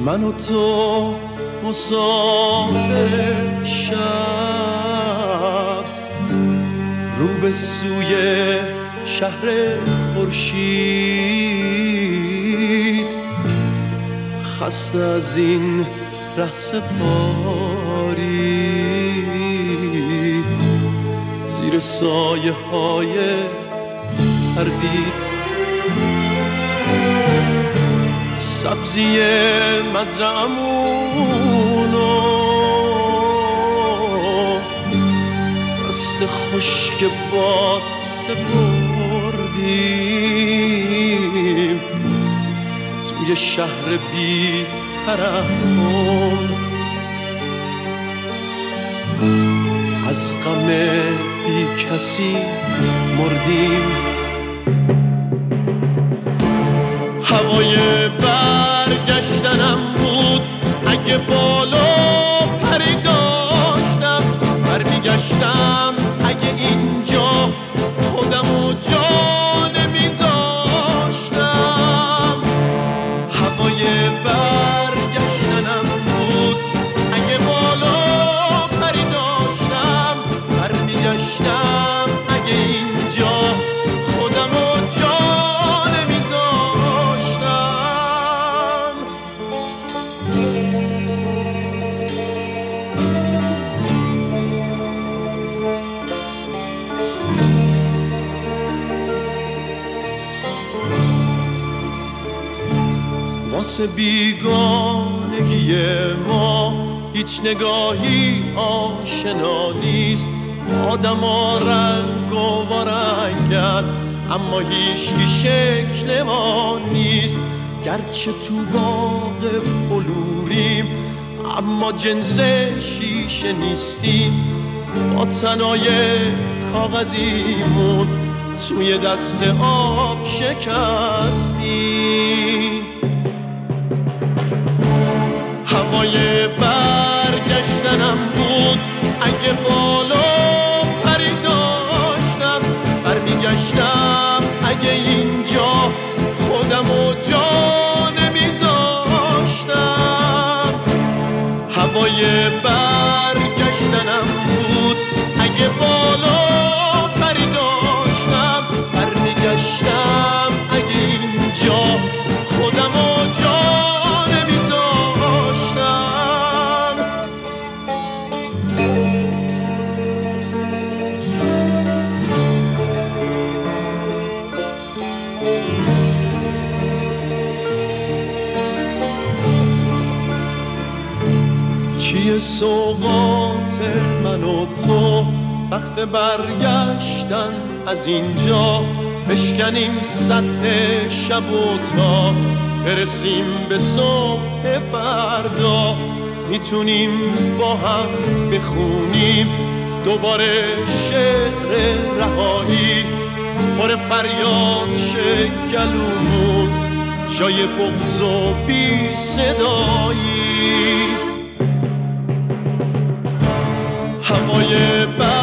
من و تو مسافر شب، رو به سوی شهر خورشید، خسته از این ره سپاری، زیر سایه های تردید، سبزی مزرعمونو دست خشک باد سپردیم، توی شهر بی ترحم از غم بی کسی مردیم. هوای برگشتنم بود اگه بالا پری داشتم، برمیگشتم اگه اینجا خودمو جا نمیذاشتم. هوای برگشتنم بود اگه بالا پری داشتم، برمیگشتم اگه اینجا خودمو جا نمیذاشتم. واسه بیگانگی ما هیچ نگاهی آشنا نیست، آدما رنگ و رنگن اما هیچی شکل ما نیست. گرچه تو باغ بلوریم اما جنس شیشه نیستیم، با تنای کاغذیمون توی دست آب شکستیم. هوای برگشتنم بود اگه بالا پری داشتم، برمیگشتم اگه اینجا خودمو جا نمیذاشتم. هوای برگشتنم بود اگه بالا پری داشتم، برمیگشتم اگه اینجا خودمو جا نمیذاشتم. چیه سوقات من و تو وقت برگشتن از اینجا، بشکنیم سطح شب و تا برسیم به صبح فردا، میتونیم با هم بخونیم دوباره شعر رهایی، پر فریاد شه گلومون جای بغض و بی صدایی. هوای